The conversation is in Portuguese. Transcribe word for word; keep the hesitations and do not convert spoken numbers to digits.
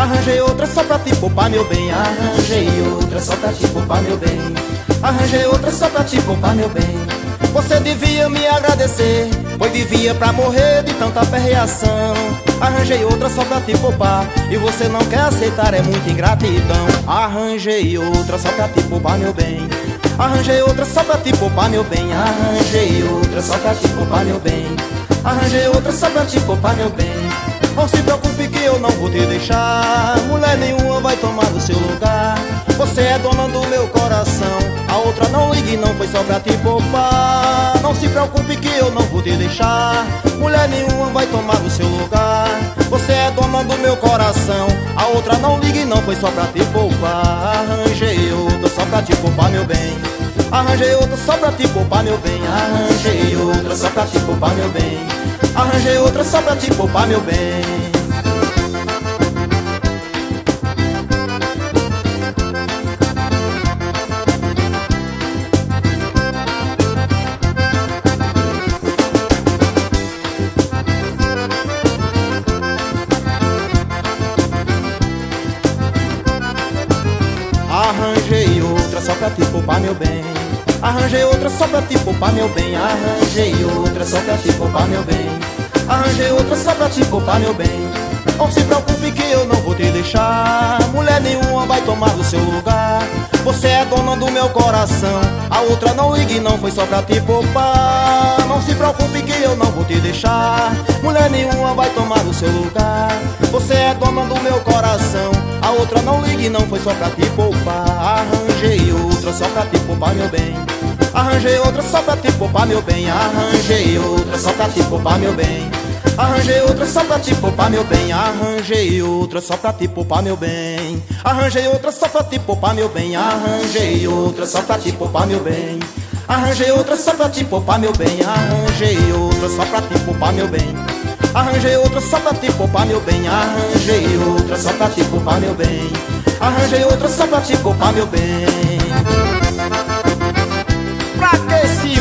Arranjei outra só pra te poupar, meu bem. Arranjei outra só pra te poupar, meu bem. Arranjei outra só pra te poupar, meu bem. Você devia me agradecer, pois vivia pra morrer de tanta perreação. Arranjei outra só pra te poupar, e você não quer aceitar, é muita ingratidão. Arranjei outra só pra te poupar, meu bem. Arranjei outra só pra te poupar, meu bem. Arranjei outra só pra te poupar, meu bem. Arranjei outra só pra te poupar, meu bem. Não se preocupe que eu não vou te deixar, mulher nenhuma vai tomar do seu lugar. Você é dona do meu coração, a outra não ligue, não foi só pra te poupar. Não se preocupe que eu não vou te deixar, mulher nenhuma vai tomar do seu lugar. Você é dona do meu coração, a outra não ligue, não foi só pra te poupar. Arranjei outra só pra te poupar, meu bem. Arranjei outra só pra te poupar, meu bem. Arranjei outra só pra te poupar, meu bem. Arranjei outra só pra te poupar, meu bem. Arranjei outra só pra te poupar, meu bem. Arranjei outra só pra te poupar, meu bem. Arranjei outra só pra te poupar, meu bem. Arranjei outra só pra te poupar, meu bem. Não se preocupe que eu não vou te deixar, mulher nenhuma vai tomar do seu lugar. Você é dona do meu coração, a outra não ligue, não foi só pra te poupar. Não se preocupe que eu não vou te deixar, mulher nenhuma vai tomar do seu lugar. Você é dona do meu coração, a outra não ligue, não foi só pra te poupar. Arranjei outra só pra te poupar, meu bem. Arranjei outra só pra te poupar, meu bem. Arranjei outra só pra te poupar, meu bem. Arranjei outra só pra te poupar, meu bem. Arranjei outra só pra te poupar, meu bem. Arranjei outra só pra te poupar, meu bem. Arranjei outra só pra te poupar, meu bem. Arranjei outra só pra te poupar, meu bem. Arranjei outra só pra te poupar, meu bem. Arranjei outra só pra te poupar, meu bem. Arranjei outra só pra te poupar, meu bem. Arranjei outra só pra te poupar, meu bem. Pra que esse